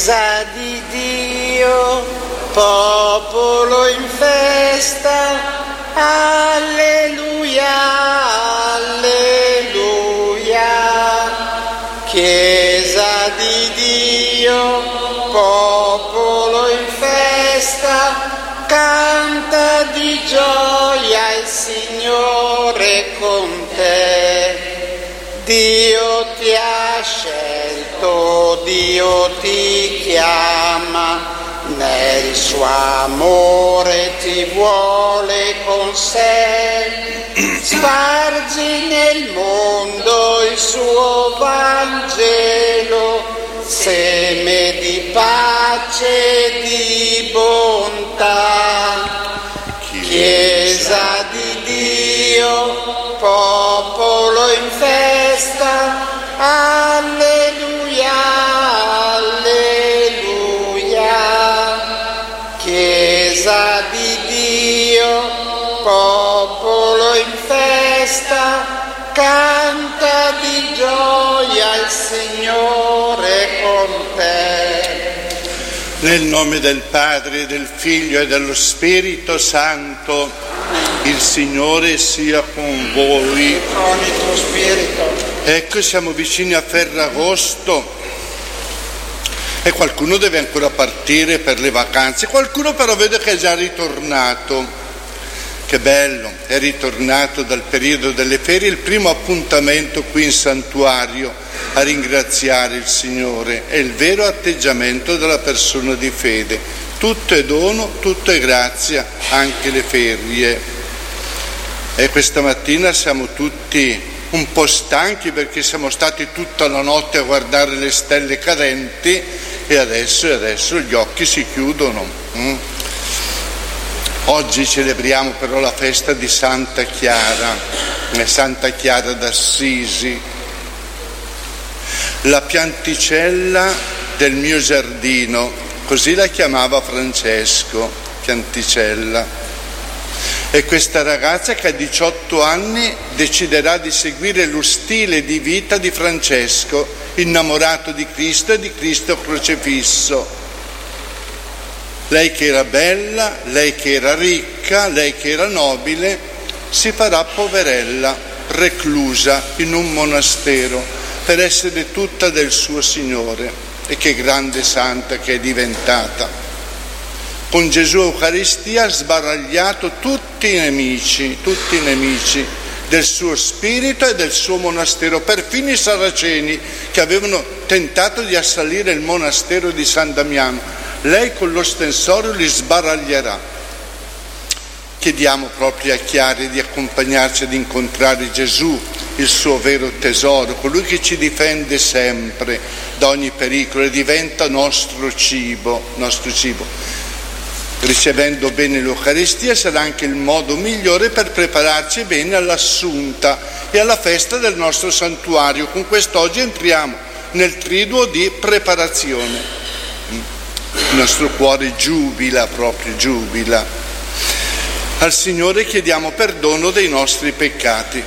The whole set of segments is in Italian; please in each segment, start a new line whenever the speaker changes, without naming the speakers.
Chiesa di Dio, popolo in festa, alleluia, alleluia. Chiesa di Dio, popolo in festa, canta di gioia il Signore con te. Dio ti ha scelto, Dio ti chiama, nel suo amore ti vuole con sé. Spargi nel mondo il suo Vangelo, seme di pace e di bontà. Chiesa di Dio, popolo in festa, alleluia, alleluia. Chiesa di Dio, popolo in festa, canta di gioia il Signore con te.
Nel nome del Padre, del Figlio e dello Spirito Santo, il Signore sia con voi.
Con il tuo spirito.
Ecco, siamo vicini a Ferragosto e qualcuno deve ancora partire per le vacanze, qualcuno però vede che è già ritornato. Che bello, è ritornato dal periodo delle ferie, il primo appuntamento qui in santuario a ringraziare il Signore. È il vero atteggiamento della persona di fede. Tutto è dono, tutto è grazia, anche le ferie. E questa mattina siamo tutti un po' stanchi perché siamo stati tutta la notte a guardare le stelle cadenti e adesso gli occhi si chiudono. Oggi celebriamo però la festa di Santa Chiara d'Assisi, la pianticella del mio giardino, così la chiamava Francesco, pianticella. E questa ragazza che a 18 anni deciderà di seguire lo stile di vita di Francesco, innamorato di Cristo e di Cristo crocifisso. Lei che era bella, lei che era ricca, lei che era nobile, si farà poverella, reclusa in un monastero per essere tutta del suo Signore. E che grande santa che è diventata. Con Gesù Eucaristia ha sbaragliato tutti i nemici del suo spirito e del suo monastero, perfino i saraceni che avevano tentato di assalire il monastero di San Damiano. Lei con lo stensorio li sbaraglierà. Chiediamo proprio a Chiara di accompagnarci ad incontrare Gesù, il suo vero tesoro, colui che ci difende sempre da ogni pericolo e diventa nostro cibo. Ricevendo bene l'Eucaristia sarà anche il modo migliore per prepararci bene all'Assunta e alla festa del nostro santuario. Con quest'oggi entriamo nel triduo di preparazione. Il nostro cuore giubila. Al Signore chiediamo perdono dei nostri peccati.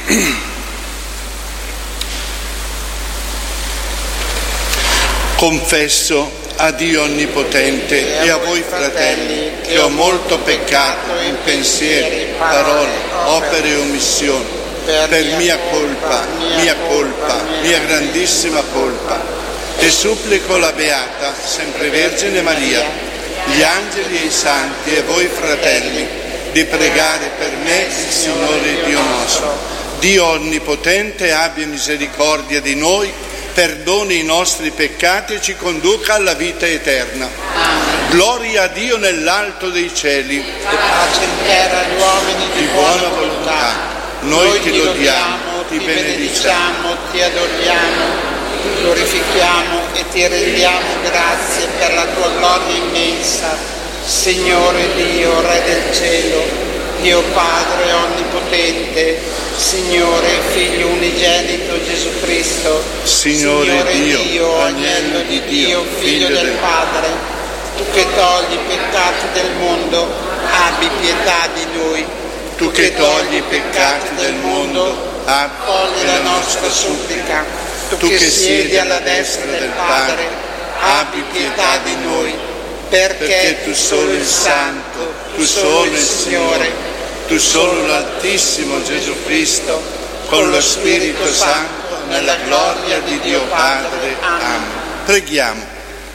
Confesso a Dio Onnipotente e a voi fratelli che ho molto peccato in pensieri, parole, opere e omissioni, per mia colpa, mia grandissima colpa. E supplico la Beata, sempre Vergine Maria, gli angeli e i santi e voi fratelli, di pregare per me il Signore Dio nostro. Dio Onnipotente abbia misericordia di noi, perdoni i nostri peccati e ci conduca alla vita eterna. Amen. Gloria a Dio nell'alto dei cieli.
E pace in terra agli uomini di buona volontà.
Noi ti lodiamo,
ti benediciamo, ti adoriamo, ti glorifichiamo e ti rendiamo grazie per la tua gloria immensa. Signore Dio, Re del cielo, Dio Padre Onnipotente, Signore Figlio unigenito Gesù Cristo,
Signore Dio,
Agnello di Dio, Figlio del Padre, tu che togli i peccati del mondo, abbi pietà di noi.
Tu che togli i peccati del mondo,
accogli la nostra supplica. Tu che siedi alla destra del Padre, abbi pietà di noi, perché tu solo il Santo, tu solo il Signore,
tu solo l'Altissimo Gesù Cristo, con lo Spirito Santo, nella gloria di Dio Padre. Amen. Preghiamo.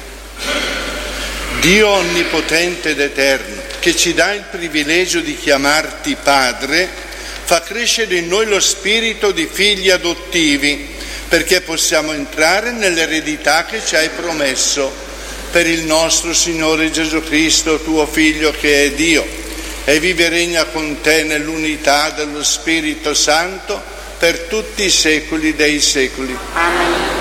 Dio onnipotente ed eterno, che ci dà il privilegio di chiamarti Padre, fa crescere in noi lo spirito di figli adottivi, perché possiamo entrare nell'eredità che ci hai promesso, per il nostro Signore Gesù Cristo, tuo Figlio che è Dio, e vive e regna con te nell'unità dello Spirito Santo per tutti i secoli dei secoli.
Amen.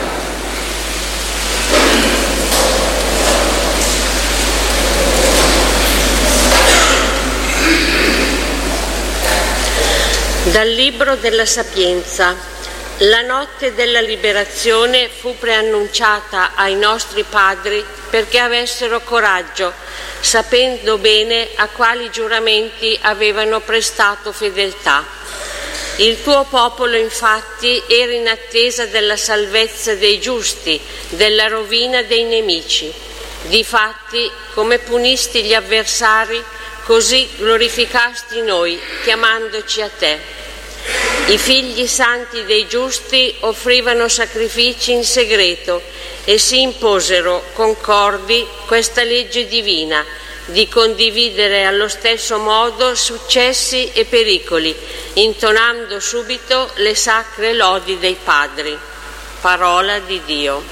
Dal Libro della Sapienza. La notte della liberazione fu preannunciata ai nostri padri perché avessero coraggio, sapendo bene a quali giuramenti avevano prestato fedeltà. Il tuo popolo, infatti, era in attesa della salvezza dei giusti, della rovina dei nemici. Difatti, come punisti gli avversari, così glorificasti noi, chiamandoci a te. I figli santi dei giusti offrivano sacrifici in segreto e si imposero concordi questa legge divina di condividere allo stesso modo successi e pericoli, intonando subito le sacre lodi dei padri. Parola di Dio.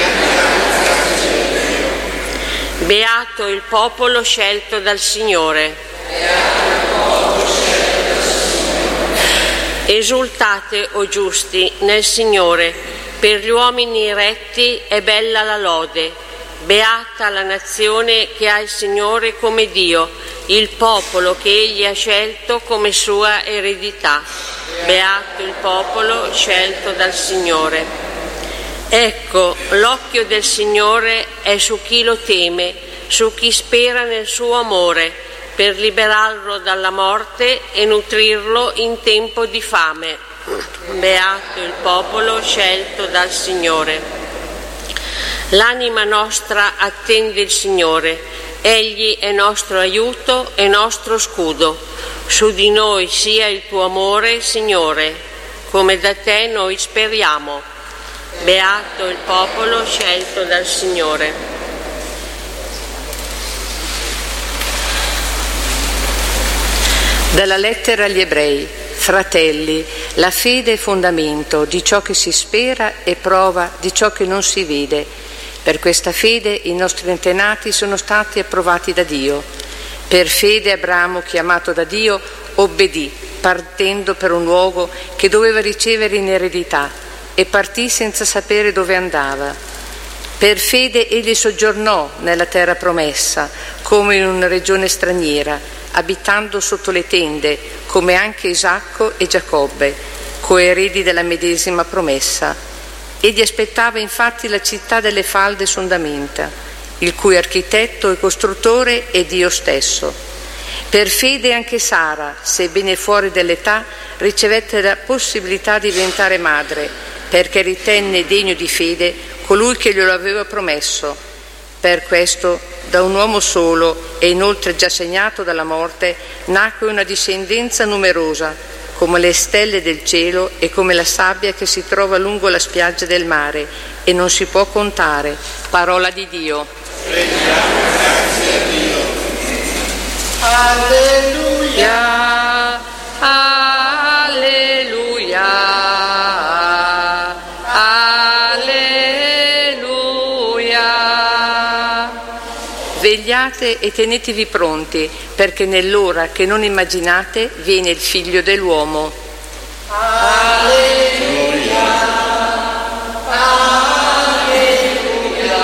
Beato il popolo scelto dal Signore. Esultate, o giusti, nel Signore, per gli uomini retti è bella la lode. Beata la nazione che ha il Signore come Dio, il popolo che Egli ha scelto come sua eredità. Beato il popolo scelto dal Signore. Ecco, l'occhio del Signore è su chi lo teme, su chi spera nel suo amore, per liberarlo dalla morte e nutrirlo in tempo di fame. Beato il popolo scelto dal Signore. L'anima nostra attende il Signore, Egli è nostro aiuto e nostro scudo. Su di noi sia il tuo amore, Signore, come da te noi speriamo. Beato il popolo scelto dal Signore.
Dalla lettera agli Ebrei. Fratelli, la fede è fondamento di ciò che si spera e prova di ciò che non si vede. Per questa fede i nostri antenati sono stati approvati da Dio. Per fede Abramo, chiamato da Dio, obbedì, partendo per un luogo che doveva ricevere in eredità, e partì senza sapere dove andava. Per fede egli soggiornò nella terra promessa, come in una regione straniera, abitando sotto le tende, come anche Isacco e Giacobbe, coeredi della medesima promessa. Egli aspettava infatti la città delle falde fondamenta, il cui architetto e costruttore è Dio stesso. Per fede anche Sara, sebbene fuori dell'età, ricevette la possibilità di diventare madre, perché ritenne degno di fede colui che glielo aveva promesso. Per questo, da un uomo solo e inoltre già segnato dalla morte, nacque una discendenza numerosa, come le stelle del cielo e come la sabbia che si trova lungo la spiaggia del mare e non si può contare. Parola di Dio.
Rendiamo grazie a Dio.
Alleluia, alleluia. Vegliate e tenetevi pronti, perché nell'ora che non immaginate viene il Figlio dell'uomo.
Alleluia, alleluia,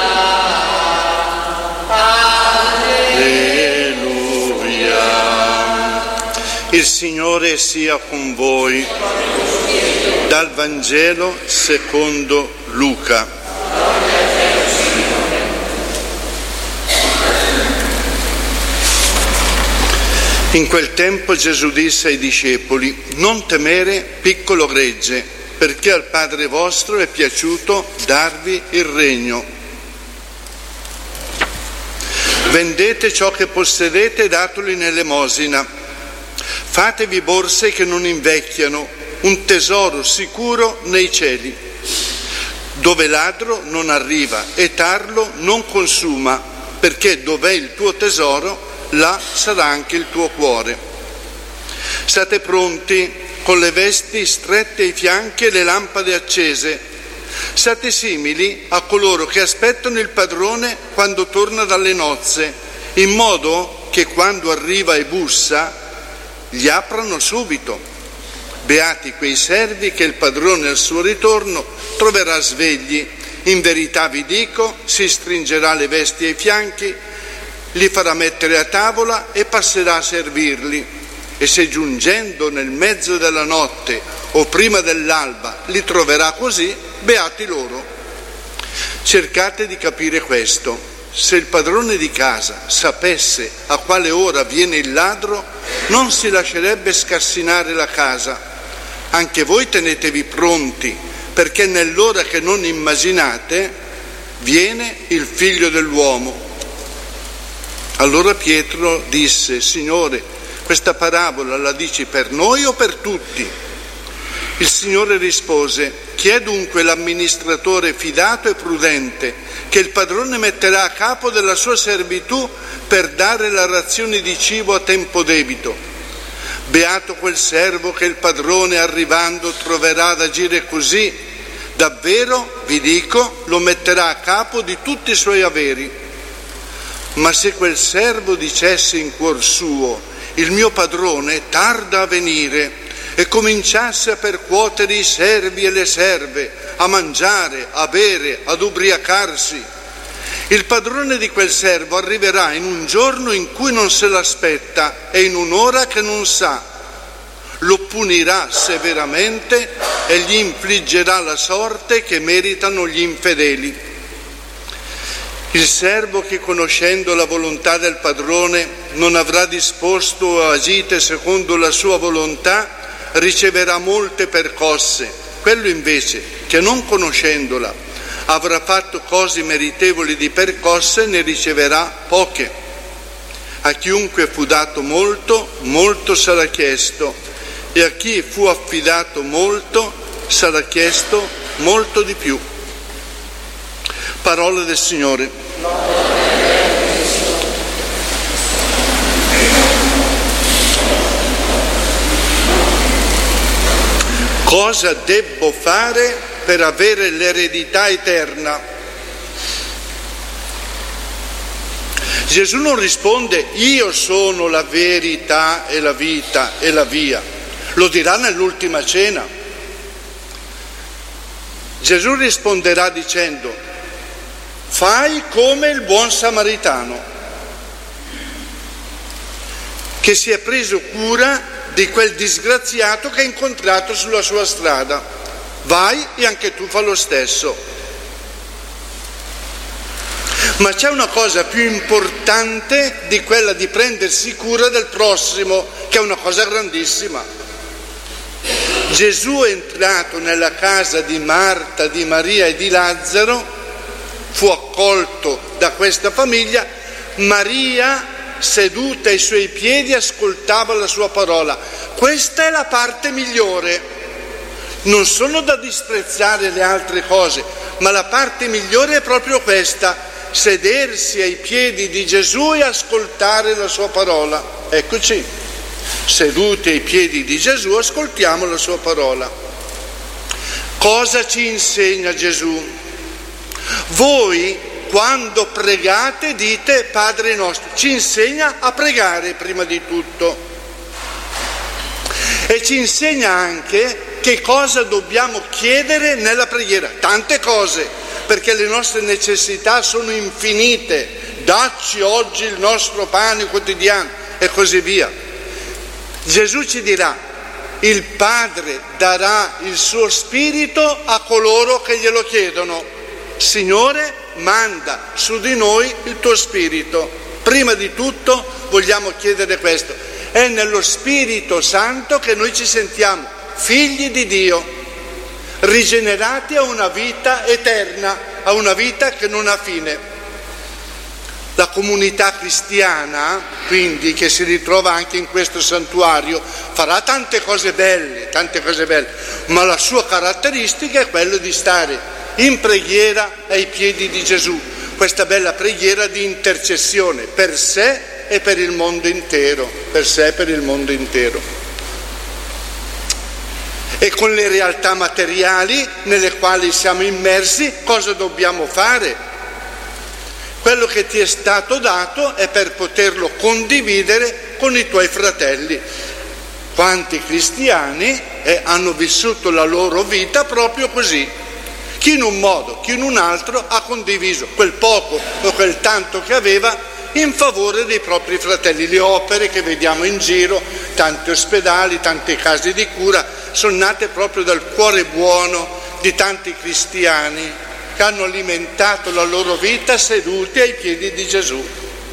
Alleluia. Il Signore sia con voi. Dal Vangelo secondo Luca. In quel tempo Gesù disse ai discepoli: non temere, piccolo gregge, perché al Padre vostro è piaciuto darvi il regno. Vendete ciò che possedete e datelo in elemosina. Fatevi borse che non invecchiano, un tesoro sicuro nei cieli, dove ladro non arriva e tarlo non consuma, perché dov'è il tuo tesoro, là sarà anche il tuo cuore. State pronti, con le vesti strette ai fianchi e le lampade accese. Siate simili a coloro che aspettano il padrone quando torna dalle nozze, in modo che quando arriva e bussa gli aprano subito. Beati quei servi che il padrone al suo ritorno troverà svegli. In verità vi dico, si stringerà le vesti ai fianchi, li farà mettere a tavola e passerà a servirli. E se giungendo nel mezzo della notte o prima dell'alba li troverà così, beati loro. Cercate di capire questo. Se il padrone di casa sapesse a quale ora viene il ladro, non si lascerebbe scassinare la casa. Anche voi tenetevi pronti, perché nell'ora che non immaginate viene il Figlio dell'uomo. Allora Pietro disse: Signore, questa parabola la dici per noi o per tutti? Il Signore rispose: chi è dunque l'amministratore fidato e prudente che il padrone metterà a capo della sua servitù per dare la razione di cibo a tempo debito? Beato quel servo che il padrone arrivando troverà ad agire così. Davvero, vi dico, lo metterà a capo di tutti i suoi averi. Ma se quel servo dicesse in cuor suo: il mio padrone tarda a venire, e cominciasse a percuotere i servi e le serve, a mangiare, a bere, ad ubriacarsi, il padrone di quel servo arriverà in un giorno in cui non se l'aspetta e in un'ora che non sa. Lo punirà severamente e gli infliggerà la sorte che meritano gli infedeli. Il servo che, conoscendo la volontà del padrone, non avrà disposto o agite secondo la sua volontà, riceverà molte percosse. Quello invece che, non conoscendola, avrà fatto cose meritevoli di percosse, ne riceverà poche. A chiunque fu dato molto, molto sarà chiesto, e a chi fu affidato molto sarà chiesto molto di più. Parola del Signore. Cosa debbo fare per avere l'eredità eterna? Gesù non risponde: io sono la verità e la vita e la via. Lo dirà nell'ultima cena. Gesù risponderà dicendo: fai come il buon samaritano, che si è preso cura di quel disgraziato che ha incontrato sulla sua strada. Vai e anche tu fa lo stesso. Ma c'è una cosa più importante di quella di prendersi cura del prossimo, che è una cosa grandissima. Gesù è entrato nella casa di Marta, di Maria e di Lazzaro, fu accolto da questa famiglia. Maria, seduta ai suoi piedi, ascoltava la sua parola. Questa è la parte migliore. Non sono da disprezzare le altre cose, ma la parte migliore è proprio questa: sedersi ai piedi di Gesù e ascoltare la sua parola. Eccoci, seduti ai piedi di Gesù, ascoltiamo la sua parola. Cosa ci insegna Gesù? Voi, quando pregate, dite Padre nostro. Ci insegna a pregare prima di tutto, e ci insegna anche che cosa dobbiamo chiedere nella preghiera. Tante cose, perché le nostre necessità sono infinite. Dacci oggi il nostro pane quotidiano e così via. Gesù ci dirà: il Padre darà il suo Spirito a coloro che glielo chiedono. Signore, manda su di noi il tuo Spirito. Prima di tutto vogliamo chiedere questo. È nello Spirito Santo che noi ci sentiamo figli di Dio, rigenerati a una vita eterna, a una vita che non ha fine. La comunità cristiana, quindi, che si ritrova anche in questo santuario, farà tante cose belle, ma la sua caratteristica è quella di stare in preghiera ai piedi di Gesù, questa bella preghiera di intercessione per sé e per il mondo intero, E con le realtà materiali nelle quali siamo immersi, cosa dobbiamo fare? Quello che ti è stato dato è per poterlo condividere con i tuoi fratelli. Quanti cristiani hanno vissuto la loro vita proprio così. Chi in un modo, chi in un altro ha condiviso quel poco o quel tanto che aveva in favore dei propri fratelli. Le opere che vediamo in giro, tanti ospedali, tante case di cura, sono nate proprio dal cuore buono di tanti cristiani che hanno alimentato la loro vita seduti ai piedi di Gesù.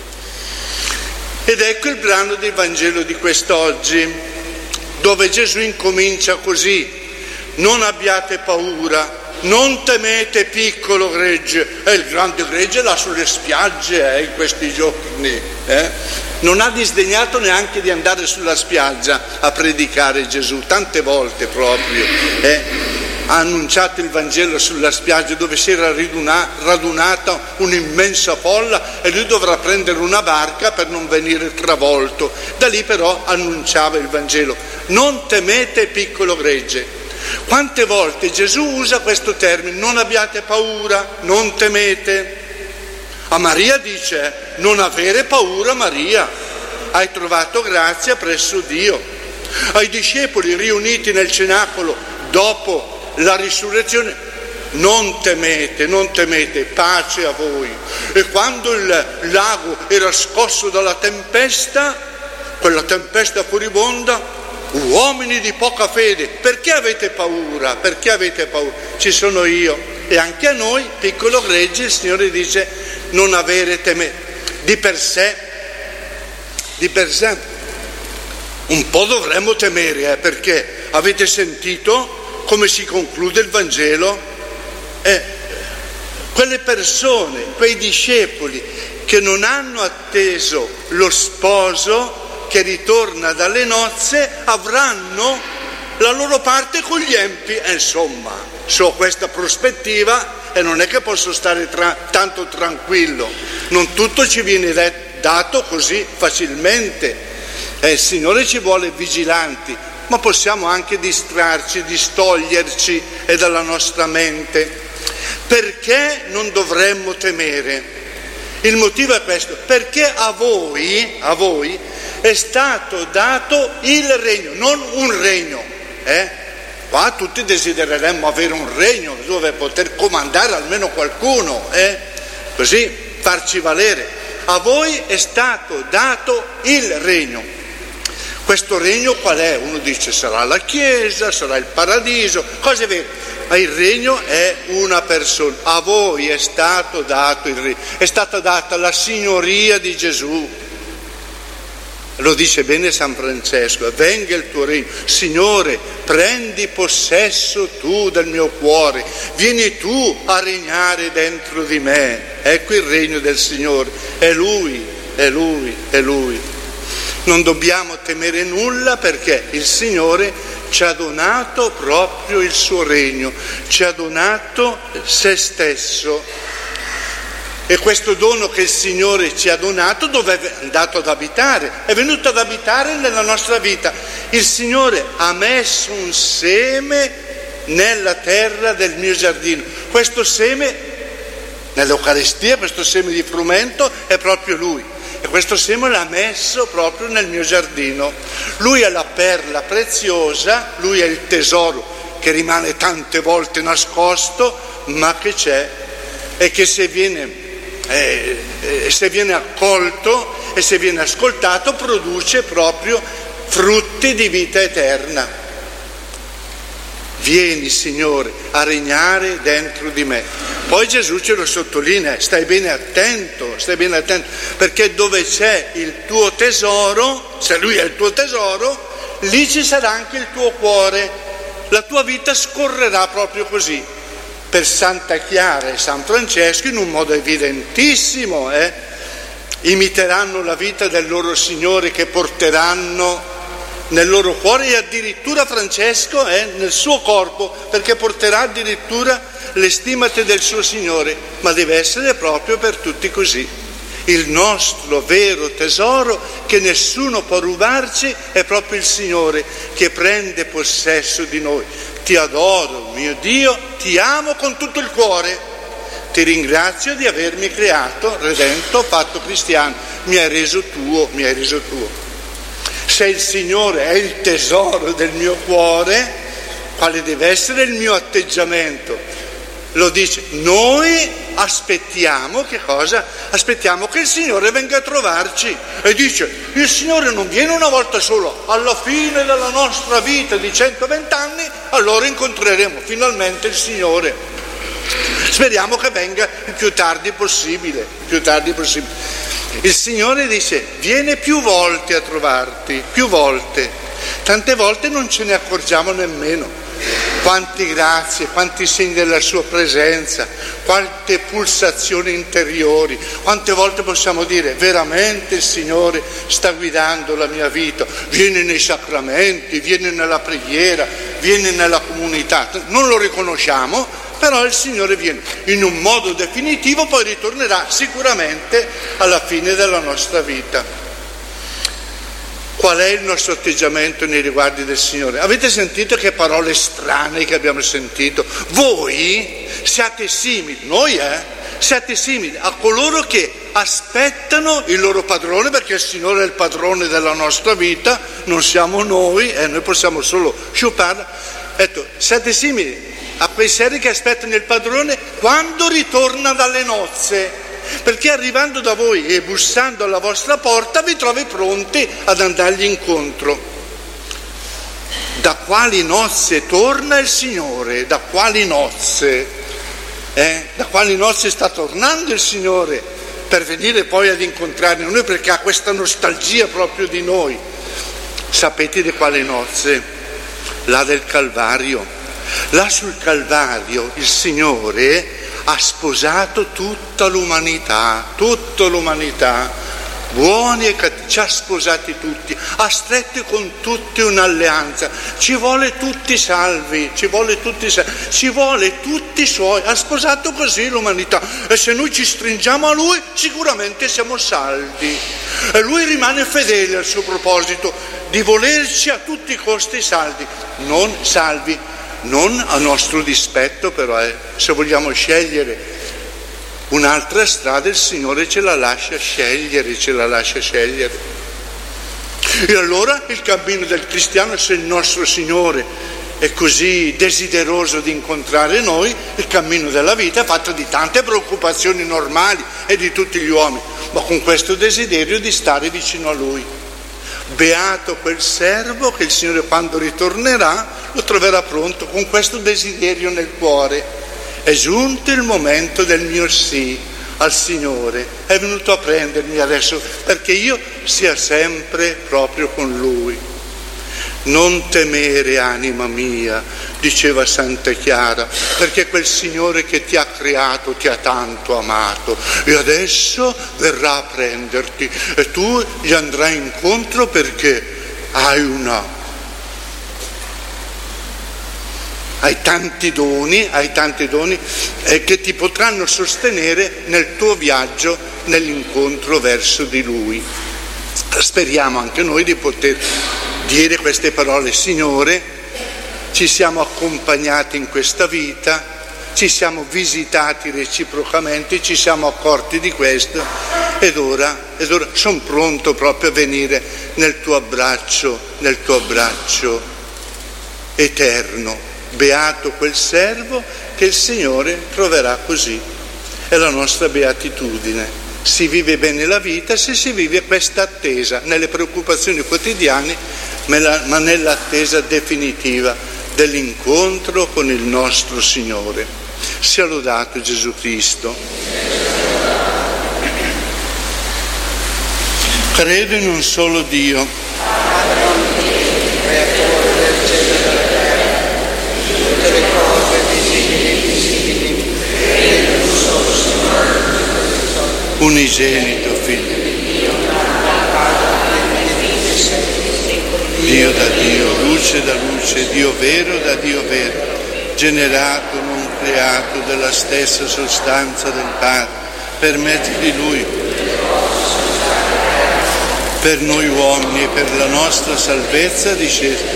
Ed ecco il brano del Vangelo di quest'oggi, dove Gesù incomincia così: non abbiate paura, non temete piccolo gregge. Il grande gregge là sulle spiagge in questi giorni. Non ha disdegnato neanche di andare sulla spiaggia a predicare Gesù, tante volte proprio. Ha annunciato il Vangelo sulla spiaggia dove si era radunata un'immensa folla e lui dovrà prendere una barca per non venire travolto. Da lì però annunciava il Vangelo. Non temete piccolo gregge. Quante volte Gesù usa questo termine, non abbiate paura, non temete. A Maria dice: non avere paura Maria, hai trovato grazia presso Dio. Ai discepoli riuniti nel cenacolo dopo la risurrezione: non temete, pace a voi. E quando il lago era scosso dalla tempesta, quella tempesta furibonda: uomini di poca fede, perché avete paura? Ci sono io. E anche a noi, piccolo gregge, il Signore dice: non avere temere. Di per sé un po' dovremmo temere, perché avete sentito come si conclude il Vangelo? Quelle persone, quei discepoli che non hanno atteso lo sposo che ritorna dalle nozze, avranno la loro parte con gli empi. Insomma, so questa prospettiva e non è che posso stare tanto tranquillo. Non tutto ci viene dato così facilmente. Il Signore ci vuole vigilanti, ma possiamo anche distrarci, distoglierci dalla nostra mente. Perché non dovremmo temere? Il motivo è questo: perché a voi è stato dato il regno, non un regno. Qua tutti desidereremmo avere un regno dove poter comandare almeno qualcuno, così farci valere. A voi è stato dato il regno. Questo regno qual è? Uno dice sarà la Chiesa, sarà il paradiso, cose vere. Ma il regno è una persona. A voi è stato dato il regno, è stata data la signoria di Gesù. Lo dice bene San Francesco: venga il tuo regno. Signore, prendi possesso tu del mio cuore, vieni tu a regnare dentro di me. Ecco il regno del Signore, è Lui. Non dobbiamo temere nulla, perché il Signore ci ha donato proprio il suo regno, ci ha donato se stesso. E questo dono che il Signore ci ha donato, dove è andato ad abitare? È venuto ad abitare nella nostra vita. Il Signore ha messo un seme nella terra del mio giardino. Questo seme, nell'Eucaristia, questo seme di frumento è proprio Lui. E questo seme l'ha messo proprio nel mio giardino. Lui è la perla preziosa, Lui è il tesoro che rimane tante volte nascosto, ma che c'è, e che se viene accolto e se viene ascoltato produce proprio frutti di vita eterna. Vieni, Signore, a regnare dentro di me. Poi Gesù ce lo sottolinea: stai bene attento, perché dove c'è il tuo tesoro, se Lui è il tuo tesoro, lì ci sarà anche il tuo cuore. La tua vita scorrerà proprio così. Per Santa Chiara e San Francesco, in un modo evidentissimo, imiteranno la vita del loro Signore che porteranno nel loro cuore, e addirittura Francesco è nel suo corpo, perché porterà addirittura le stimate del suo Signore, ma deve essere proprio per tutti così. Il nostro vero tesoro, che nessuno può rubarci, è proprio il Signore che prende possesso di noi. Ti adoro, mio Dio, ti amo con tutto il cuore, ti ringrazio di avermi creato, redento, fatto cristiano, mi hai reso tuo, mi hai reso tuo. Se il Signore è il tesoro del mio cuore, quale deve essere il mio atteggiamento? Lo dice, noi aspettiamo che cosa? Aspettiamo che il Signore venga a trovarci, e dice, il Signore non viene una volta solo, alla fine della nostra vita di 120 anni, allora incontreremo finalmente il Signore. Speriamo che venga il più tardi possibile, più tardi possibile. Il Signore dice, viene più volte a trovarti, più volte, tante volte non ce ne accorgiamo nemmeno. Quante grazie, quanti segni della sua presenza, quante pulsazioni interiori, quante volte possiamo dire, veramente il Signore sta guidando la mia vita, viene nei sacramenti, viene nella preghiera, viene nella comunità, non lo riconosciamo, però il Signore viene in un modo definitivo, poi ritornerà sicuramente alla fine della nostra vita. Qual è il nostro atteggiamento nei riguardi del Signore? Avete sentito che parole strane che abbiamo sentito? Voi siate simili, noi siate simili a coloro che aspettano il loro padrone, perché il Signore è il padrone della nostra vita, non siamo noi, noi possiamo solo sciuparla. Siate simili a quei servi che aspettano il padrone quando ritorna dalle nozze, perché arrivando da voi e bussando alla vostra porta vi trovi pronti ad andargli incontro. Da quali nozze torna il Signore? Da quali nozze? Da quali nozze sta tornando il Signore per venire poi ad incontrarne noi, perché ha questa nostalgia proprio di noi. Sapete di quali nozze? La del Calvario. Là sul Calvario il Signore ha sposato tutta l'umanità, buoni e cattivi, ci ha sposati tutti, ha stretto con tutti un'alleanza, ci vuole tutti salvi, ci vuole tutti suoi, ha sposato così l'umanità, e se noi ci stringiamo a Lui sicuramente siamo salvi, e Lui rimane fedele al suo proposito di volerci a tutti i costi salvi, non a nostro dispetto, però se vogliamo scegliere un'altra strada, il Signore ce la lascia scegliere. E allora il cammino del cristiano, se il nostro Signore è così desideroso di incontrare noi, il cammino della vita è fatto di tante preoccupazioni normali e di tutti gli uomini, ma con questo desiderio di stare vicino a Lui. Beato quel servo che il Signore, quando ritornerà, lo troverà pronto con questo desiderio nel cuore. È giunto il momento del mio sì al Signore, è venuto a prendermi adesso perché io sia sempre proprio con Lui. Non temere, anima mia, diceva Santa Chiara, perché quel Signore che ti ha creato ti ha tanto amato e adesso verrà a prenderti e tu gli andrai incontro perché hai tanti doni che ti potranno sostenere nel tuo viaggio, nell'incontro verso di Lui. Speriamo anche noi di poter dire queste parole: Signore, ci siamo accompagnati in questa vita, ci siamo visitati reciprocamente, ci siamo accorti di questo ed ora sono pronto proprio a venire nel tuo abbraccio eterno. Beato quel servo che il Signore troverà così. È la nostra beatitudine. Si vive bene la vita se si vive questa attesa, nelle preoccupazioni quotidiane, ma nell'attesa definitiva dell'incontro con il nostro Signore. Sia lodato Gesù Cristo. Credo in un solo Dio,
creatore del cielo e della terra, tutte le cose visibili e invisibili, credo in un solo Signore,
unigenito Figlio Dio da Dio, luce da luce, Dio vero da Dio vero, generato, non creato, della stessa sostanza del Padre, per mezzo di Lui, per noi uomini e per la nostra salvezza disceso.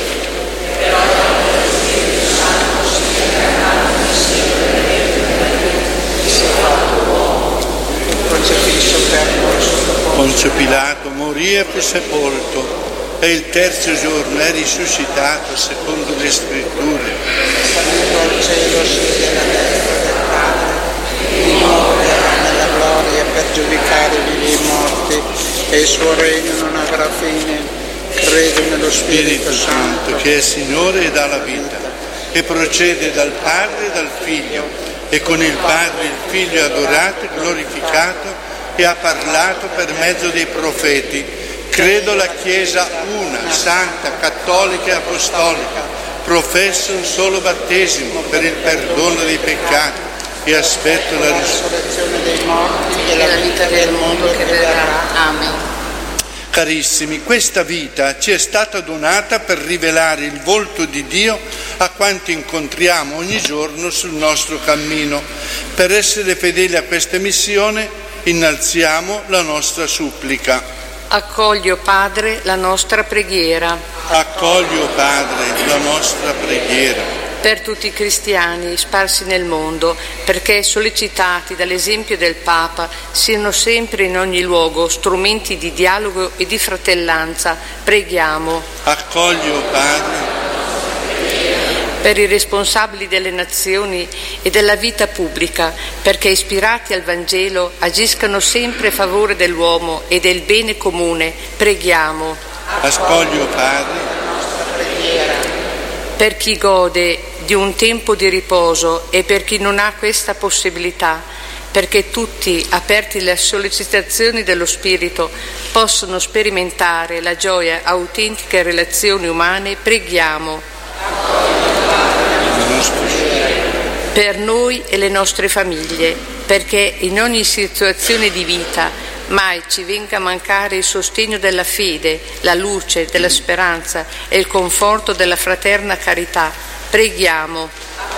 Ponzio Pilato morì e fu sepolto, e il terzo giorno è risuscitato secondo le Scritture.
Salito al cielo, siede alla destra del Padre, di nuovo verrà nella gloria per giudicare i vivi e i morti, e il suo regno non avrà fine. Credo nello Spirito Santo,
che è Signore e dà la vita, che procede dal Padre e dal Figlio, e con il Padre il Figlio è adorato e glorificato, e ha parlato per mezzo dei profeti. Credo la Chiesa una, santa, cattolica e apostolica, professo un solo battesimo per il perdono dei peccati e aspetto la
risurrezione dei morti e la vita del mondo che verrà.
Amen.
Carissimi, questa vita ci è stata donata per rivelare il volto di Dio a quanti incontriamo ogni giorno sul nostro cammino. Per essere fedeli a questa missione innalziamo la nostra supplica.
Accogli, o Padre, la nostra preghiera.
Accogli, o Padre, la nostra preghiera.
Per tutti i cristiani sparsi nel mondo, perché sollecitati dall'esempio del Papa siano sempre in ogni luogo strumenti di dialogo e di fratellanza, preghiamo.
Accogli, o Padre.
Per i responsabili delle nazioni e della vita pubblica, perché ispirati al Vangelo agiscano sempre a favore dell'uomo e del bene comune, preghiamo.
Accogli, o Padre.
Per chi gode di un tempo di riposo e per chi non ha questa possibilità, perché tutti, aperti alle sollecitazioni dello Spirito, possono sperimentare la gioia autentica e relazioni umane, preghiamo. Per noi e le nostre famiglie, perché in ogni situazione di vita mai ci venga a mancare il sostegno della fede, la luce della speranza e il conforto della fraterna carità. Preghiamo.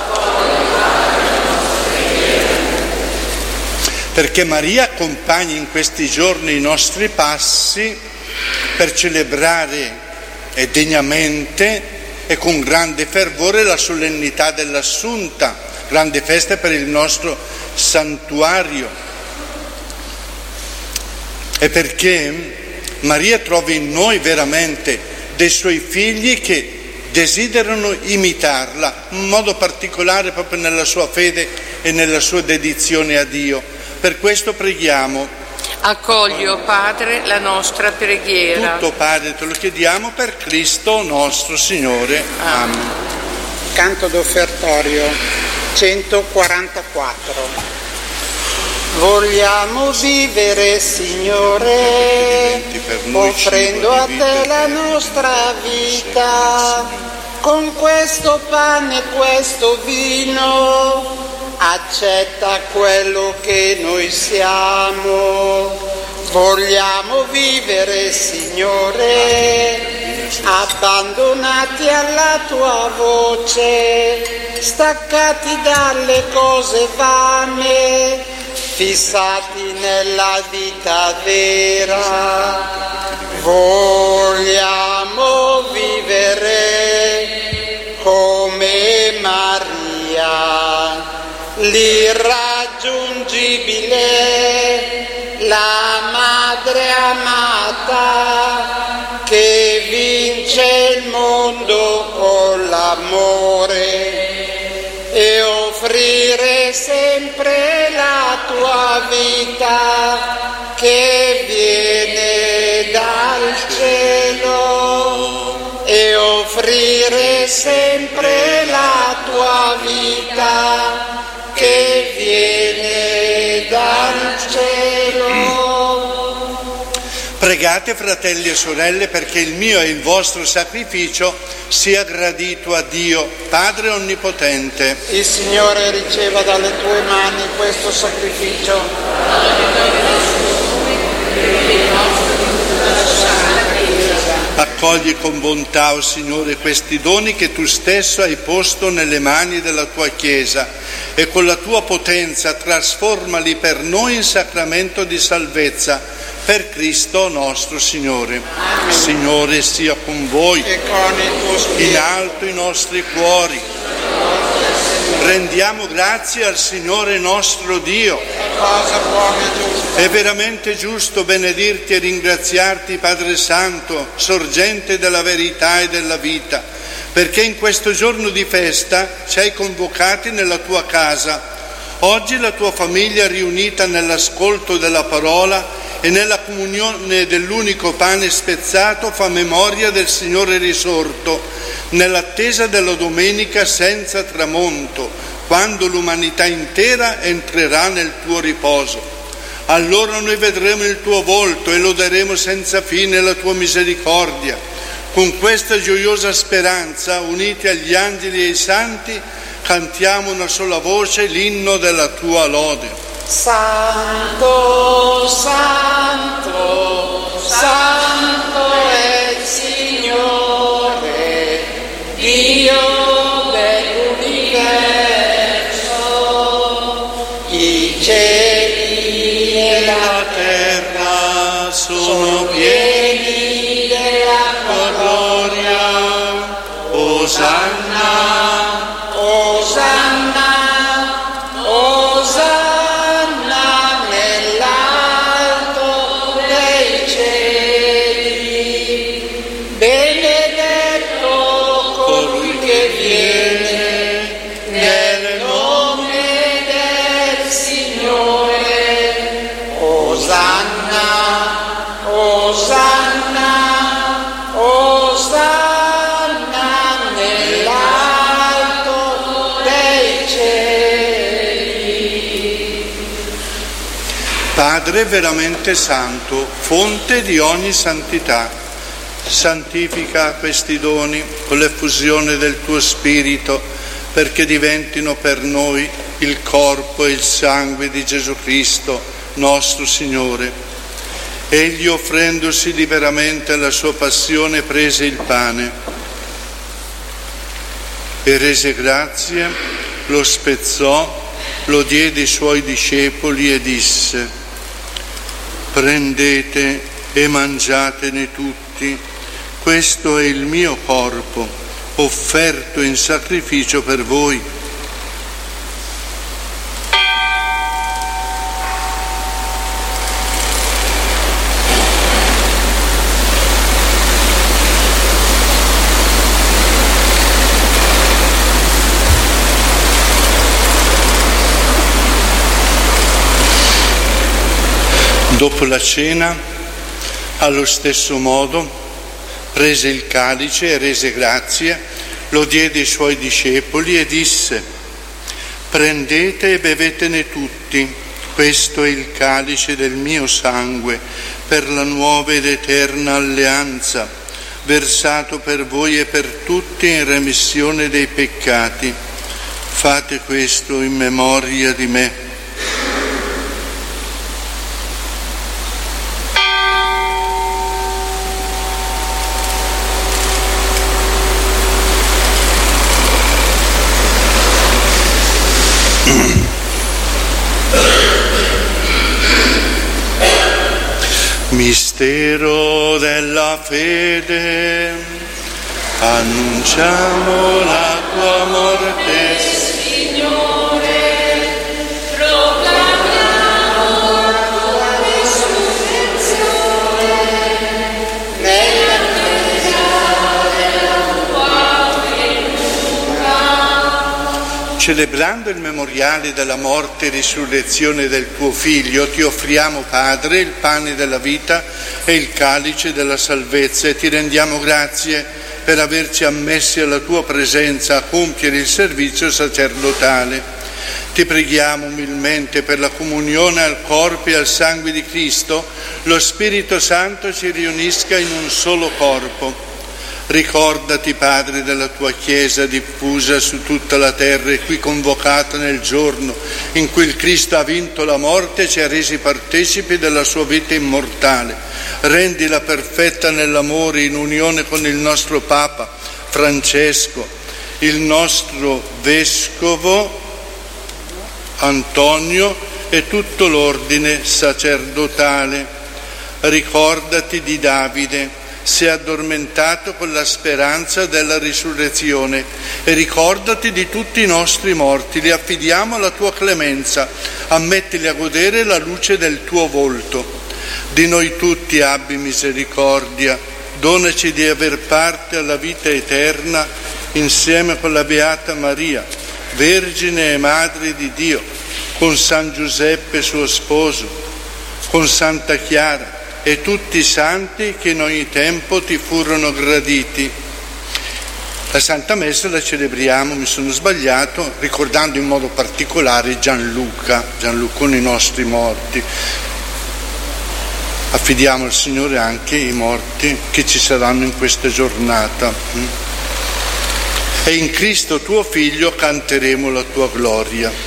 Perché Maria accompagni in questi giorni i nostri passi per celebrare degnamente e con grande fervore la solennità dell'Assunta, grande festa per il nostro santuario, e perché Maria trovi in noi veramente dei suoi figli che desiderano imitarla, in modo particolare proprio nella sua fede e nella sua dedizione a Dio. Per questo preghiamo.
Accogli, o Padre, la nostra preghiera.
Tutto, Padre, te lo chiediamo per Cristo nostro Signore. Amen.
Canto d'offertorio 144. Vogliamo vivere, Signore, offrendo a te la nostra vita, con questo pane e questo vino. Accetta quello che noi siamo. Vogliamo vivere, Signore, abbandonati alla tua voce, staccati dalle cose vane, fissati nella vita vera. Vogliamo vivere come Maria, l'irraggiungibile, la madre amata che vince il mondo con l'amore, e offrire sempre la tua vita che viene dal cielo, e offrire sempre la tua vita che viene dal cielo.
Pregate, fratelli e sorelle, perché il mio e il vostro sacrificio sia gradito a Dio, Padre Onnipotente.
Il Signore riceva dalle tue mani questo sacrificio.
Accogli con bontà, o Signore, questi doni che tu stesso hai posto nelle mani della tua Chiesa e con la tua potenza trasformali per noi in sacramento di salvezza, per Cristo nostro Signore.
Amen.
Signore sia con voi
E con il tuo spirito.
in alto i nostri cuori. Rendiamo grazie al Signore nostro Dio.
Cosa buona e giusta.
È veramente giusto benedirti e ringraziarti, Padre Santo, sorgente della verità e della vita, perché in questo giorno di festa ci hai convocati nella tua casa. Oggi la tua famiglia riunita nell'ascolto della parola e nella comunione dell'unico pane spezzato fa memoria del Signore risorto, nell'attesa della domenica senza tramonto, quando l'umanità intera entrerà nel tuo riposo. Allora noi vedremo il tuo volto e loderemo senza fine la tua misericordia. Con questa gioiosa speranza, uniti agli angeli e ai santi, cantiamo una sola voce l'inno della tua lode.
Santo, santo, santo è il Signore, Dio dell'universo. I cieli e la
terra
sono pieni della tua gloria.
Osanna,
Osanna, Osanna nell'alto dei cieli. Benedetto colui che viene nel nome del Signore. Osanna, Osanna, Osanna nell'alto dei cieli.
Padre veramente santo, fonte di ogni santità, santifica questi doni con l'effusione del tuo Spirito, perché diventino per noi il corpo e il sangue di Gesù Cristo, nostro Signore. Egli, offrendosi liberamente alla sua passione, prese il pane e rese grazie, lo spezzò, lo diede ai suoi discepoli e disse: prendete e mangiatene tutti, questo è il mio corpo, offerto in sacrificio per voi. Dopo la cena, allo stesso modo, prese il calice e rese grazie, lo diede ai suoi discepoli e disse: prendete e bevetene tutti, questo è il calice del mio sangue, per la nuova ed eterna alleanza, versato per voi e per tutti in remissione dei peccati. Fate questo in memoria di me. Mistero della fede, annunciamo la tua morte,
Signore, proclamiamo la tua risurrezione nell'attesa della tua venuta.
Celebrando il memoriale della morte e risurrezione del tuo Figlio, ti offriamo, Padre, il pane della vita e il calice della salvezza, e ti rendiamo grazie per averci ammessi alla tua presenza a compiere il servizio sacerdotale. Ti preghiamo umilmente per la comunione al corpo e al sangue di Cristo, lo Spirito Santo ci riunisca in un solo corpo. Ricordati, Padre, della tua Chiesa diffusa su tutta la terra e qui convocata nel giorno in cui il Cristo ha vinto la morte e ci ha resi partecipi della sua vita immortale. Rendila perfetta nell'amore, in unione con il nostro Papa Francesco, il nostro Vescovo Antonio e tutto l'ordine sacerdotale. Ricordati di Davide, si è addormentato con la speranza della risurrezione, e ricordati di tutti i nostri morti, li affidiamo alla tua clemenza, ammettili a godere la luce del tuo volto. Di noi tutti abbi misericordia, donaci di aver parte alla vita eterna insieme con la Beata Maria, Vergine e Madre di Dio, con San Giuseppe suo sposo, con Santa Chiara e tutti i santi che in ogni tempo ti furono graditi. La Santa Messa la celebriamo, mi sono sbagliato, ricordando in modo particolare Gianlucone, i nostri morti. Affidiamo al Signore anche i morti che ci saranno in questa giornata. E in Cristo tuo Figlio canteremo la tua gloria.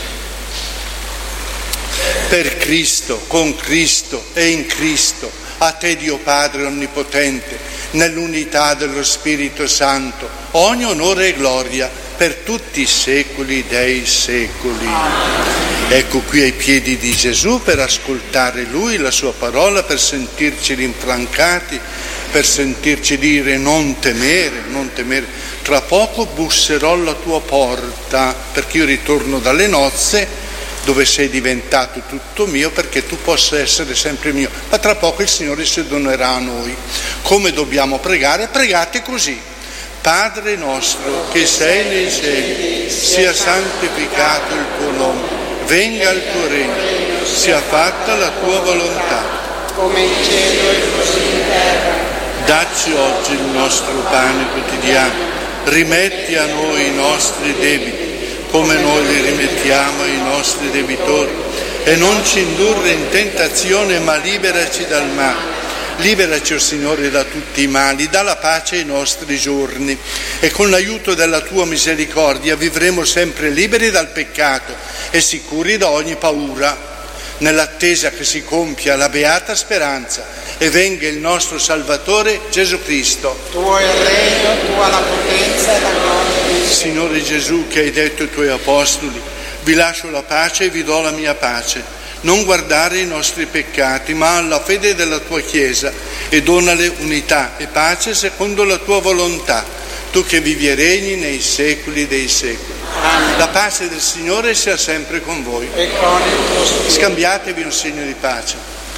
Per Cristo, con Cristo e in Cristo, a te Dio Padre Onnipotente, nell'unità dello Spirito Santo, ogni onore e gloria per tutti i secoli dei secoli. Ecco qui ai piedi di Gesù per ascoltare Lui, la sua parola, per sentirci rinfrancati, per sentirci dire non temere, non temere. Tra poco busserò alla tua porta, perché io ritorno dalle nozze dove sei diventato tutto mio, perché tu possa essere sempre mio. Ma tra poco il Signore si donerà a noi. Come dobbiamo pregare? Pregate così: Padre nostro che sei nei cieli, sia santificato il tuo nome, venga il tuo regno, sia fatta la tua volontà,
come in cielo e così in terra.
Dacci oggi il nostro pane quotidiano, rimetti a noi i nostri debiti, come noi li rimettiamo ai nostri debitori, e non ci indurre in tentazione, ma liberaci dal male. Liberaci, o Signore, da tutti i mali, dà la pace ai nostri giorni, e con l'aiuto della tua misericordia vivremo sempre liberi dal peccato e sicuri da ogni paura, nell'attesa che si compia la beata speranza e venga il nostro Salvatore Gesù Cristo.
Tuo è il regno, tua la potenza e la gloria.
Signore Gesù, che hai detto ai tuoi apostoli: vi lascio la pace e vi do la mia pace, non guardare i nostri peccati, ma alla fede della tua Chiesa, e donale unità e pace secondo la tua volontà, tu che vivi e regni nei secoli dei secoli.
Amen.
La pace del Signore sia sempre con voi.
E con il tuo spirito.
Scambiatevi un segno di pace.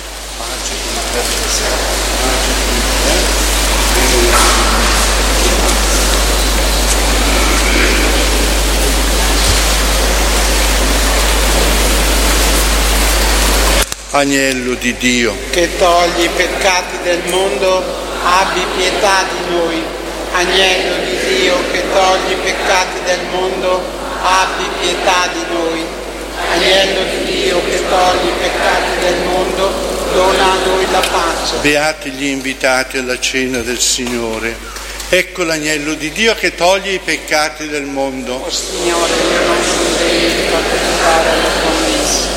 Agnello di Dio,
che togli i peccati del mondo, abbi pietà di noi. Agnello di Dio, che togli i peccati del mondo, abbi pietà di noi. Agnello di Dio, che togli i peccati del mondo, dona a noi la pace.
beati gli invitati alla cena del Signore. Ecco l'agnello di Dio che toglie i peccati del mondo.
O Signore, io non sono degno di partecipare alla tua messa.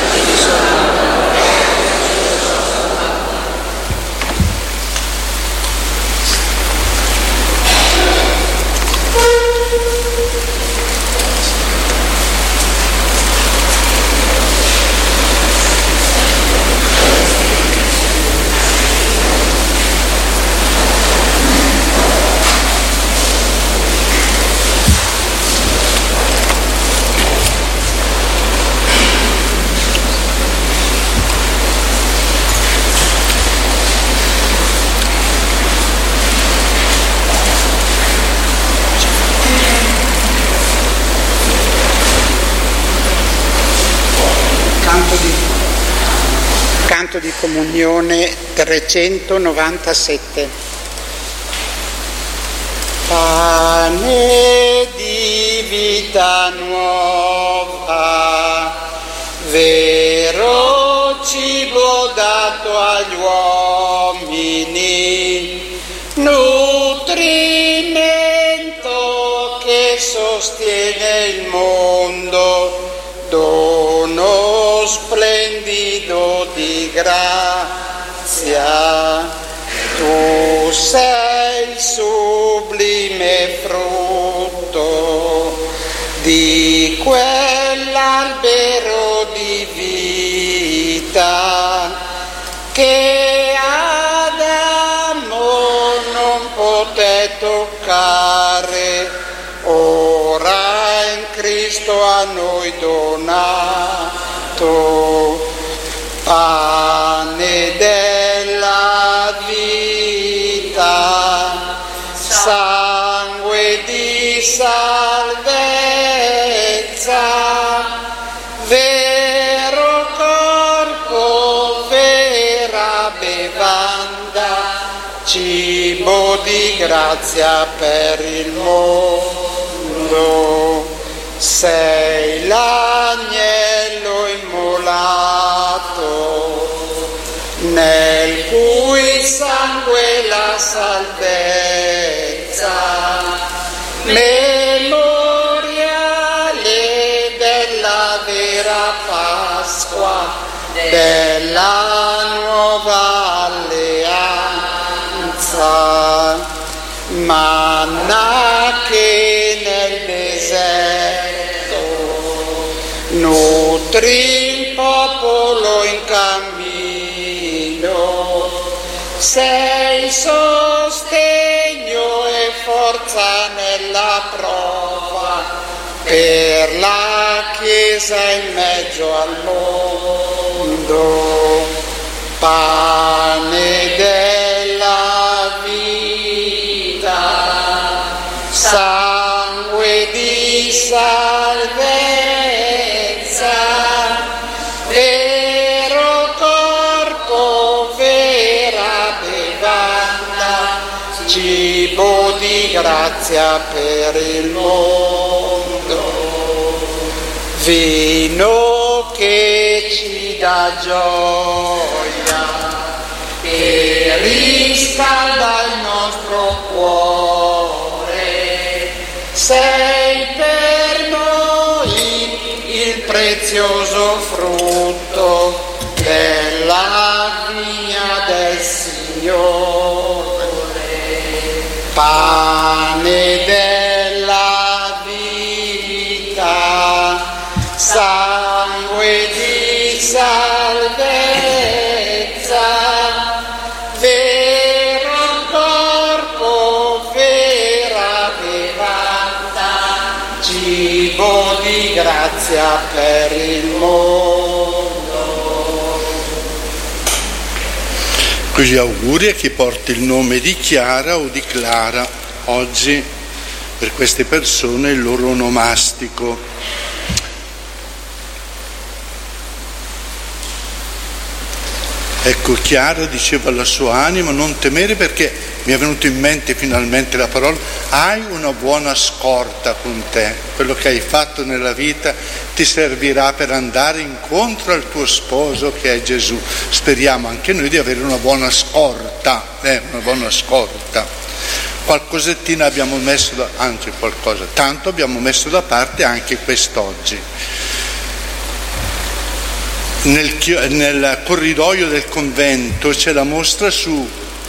Canto di comunione 397. Pane di vita nuova, vero cibo dato agli uomini, nutri nel mondo, dono splendido di grazia. Tu sei il sublime frutto di quell'albero di vita che Adamo non poté toccare, ora in Cristo a noi donato, pane della vita, sangue di salvezza, vero corpo, vera bevanda, cibo di grazia per il mondo. Sei l'agnello immolato, nel cui sangue la salvezza, memoriale della vera Pasqua, della nuova alleanza, manna che nel deserto nutri il popolo in cammino, sei sostegno e forza nella prova per la Chiesa in mezzo al mondo, pane della vita, sangue di salvezza, vero corpo, vera bevanda, cibo di grazia per il mondo, vino che ci dà gioia, che riscalda il nostro cuore, sei per noi il prezioso frutto della vigna del Signore, pane della vita, sangue di salvezza, vero corpo, vera bevanda, cibo di grazia per il mondo.
Così auguri a chi porta il nome di Chiara o di Clara. Oggi per queste persone il loro onomastico. Ecco, Chiara diceva alla sua anima: non temere, perché mi è venuto in mente finalmente la parola, hai una buona scorta con te, quello che hai fatto nella vita ti servirà per andare incontro al tuo sposo che è Gesù. Speriamo anche noi di avere una buona scorta, qualcosettina abbiamo messo, tanto abbiamo messo da parte anche quest'oggi. Nel corridoio del convento c'è la mostra sul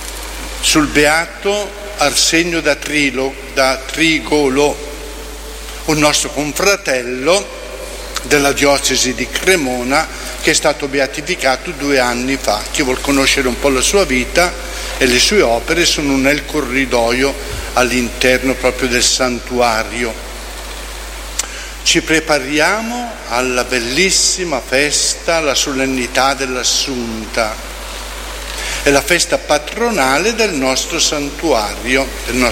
beato Arsenio da Trigolo, un nostro confratello della diocesi di Cremona che è stato beatificato 2 anni fa. Chi vuol conoscere un po' la sua vita e le sue opere sono nel corridoio all'interno proprio del santuario. Ci prepariamo alla bellissima festa, la solennità dell'Assunta. È la festa patronale del nostro santuario.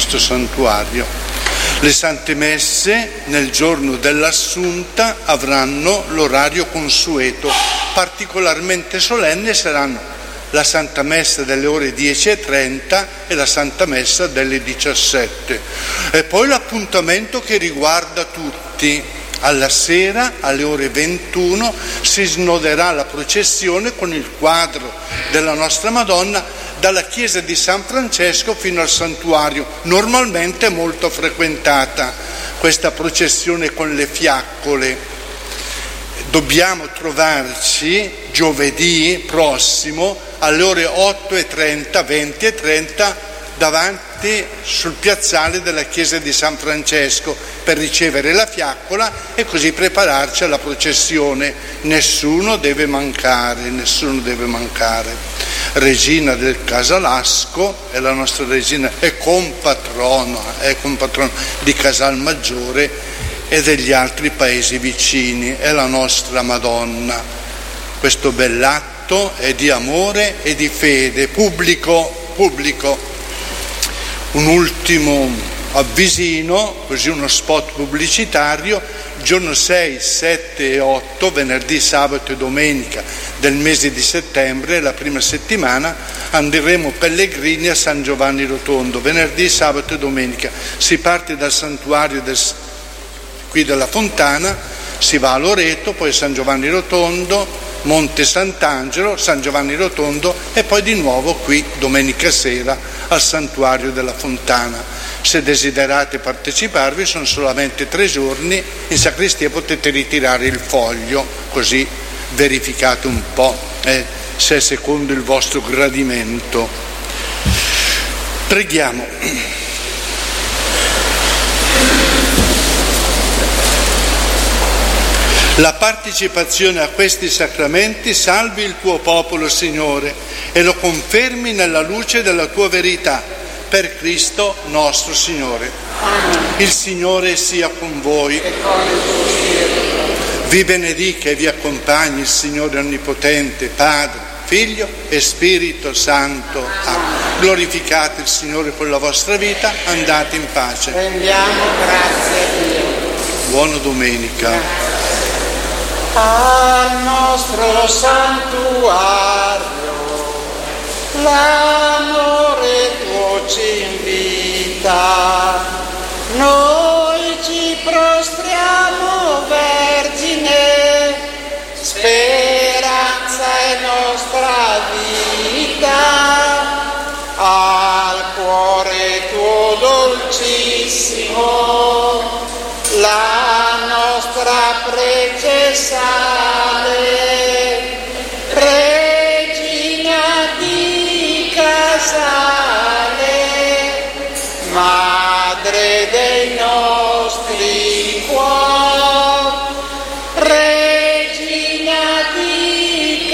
Le Sante Messe nel giorno dell'Assunta avranno l'orario consueto. Particolarmente solenne saranno la Santa Messa delle ore 10:30 e la Santa Messa delle 17. E poi l'appuntamento che riguarda tutti. Alla sera, alle ore 21, si snoderà la processione con il quadro della nostra Madonna dalla chiesa di San Francesco fino al santuario, normalmente molto frequentata questa processione con le fiaccole. Dobbiamo trovarci giovedì prossimo alle ore 8:30, 20:30 davanti sul piazzale della chiesa di San Francesco per ricevere la fiaccola e così prepararci alla processione. Nessuno deve mancare. Regina del Casalasco è la nostra regina, è compatrona di Casalmaggiore e degli altri paesi vicini, è la nostra Madonna. Questo bell'atto è di amore e di fede pubblico. Un ultimo avvisino, così uno spot pubblicitario: giorno 6, 7 e 8, venerdì, sabato e domenica del mese di settembre, la prima settimana, andremo pellegrini a San Giovanni Rotondo, venerdì, sabato e domenica. Si parte dal santuario qui della Fontana, si va a Loreto, poi San Giovanni Rotondo, Monte Sant'Angelo, San Giovanni Rotondo e poi di nuovo qui domenica sera al santuario della Fontana. Se desiderate parteciparvi sono solamente 3 giorni, in sacrestia potete ritirare il foglio, così verificate un po' se è secondo il vostro gradimento. Preghiamo. La partecipazione a questi sacramenti salvi il tuo popolo, Signore, e lo confermi nella luce della tua verità, per Cristo nostro Signore. Amen. Il Signore sia con voi. Vi benedica e vi accompagni il Signore Onnipotente, Padre, Figlio e Spirito Santo. Amen. Glorificate il Signore con la vostra vita, andate in pace.
Rendiamo grazie a Dio.
Buona domenica.
Al nostro santuario l'amore tuo ci invita, noi ci prostriamo, Vergine, speranza è nostra vita, al cuore tuo dolcissimo la nostra prece sale, Regina di Casale, Madre dei nostri cuori, Regina di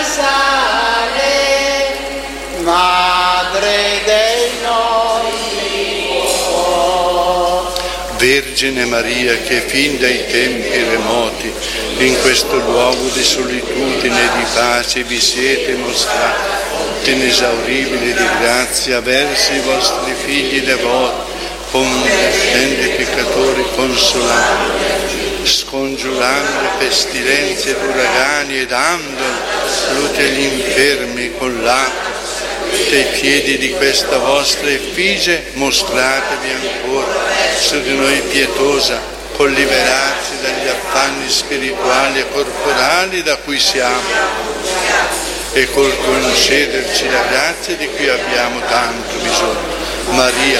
Casale, Madre dei nostri cuori.
Vergine Maria, che fin dai tempi remoti in questo luogo di solitudine e di pace vi siete mostrati inesauribili di grazia verso i vostri figli devoti, combattendo i peccatori consolati, scongiurando pestilenze ed uragani e dando salute agli infermi con l'acqua. Ai piedi di questa vostra effigie mostratevi ancora su di noi pietosa, col liberarci dagli affanni spirituali e corporali da cui siamo e col concederci la grazia di cui abbiamo tanto bisogno. Maria,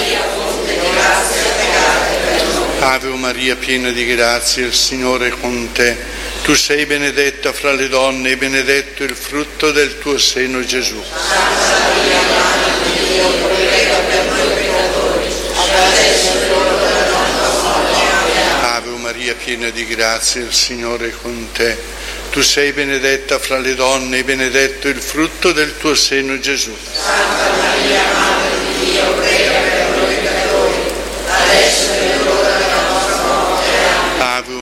Ave Maria, piena di grazia, il Signore è con te. Tu sei benedetta fra le donne e benedetto il frutto del tuo seno, Gesù.
Santa Maria, Madre di Dio, prega per noi peccatori, adesso è l'ora della nostra morte.
Ave Maria, piena di grazia, il Signore è con te. Tu sei benedetta fra le donne e benedetto il frutto del tuo seno, Gesù.
Santa Maria, Madre di Dio, prega per noi peccatori, adesso è l'ora